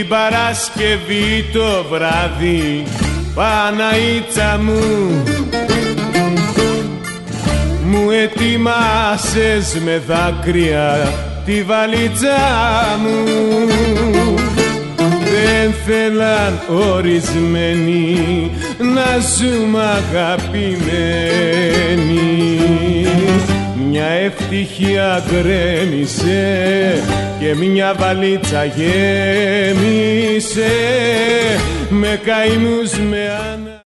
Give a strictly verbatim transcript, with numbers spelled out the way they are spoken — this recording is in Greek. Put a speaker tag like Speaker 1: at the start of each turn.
Speaker 1: Παρασκευή το βράδυ, Παναήτσα μου, μου ετοιμάσες με δάκρυα τη βαλίτσα μου. Δεν θέλαν ορισμένοι να ζούμε αγαπημένοι. Μια ευτυχία γκρέμισε και μια βαλίτσα γέμισε με καημούς, με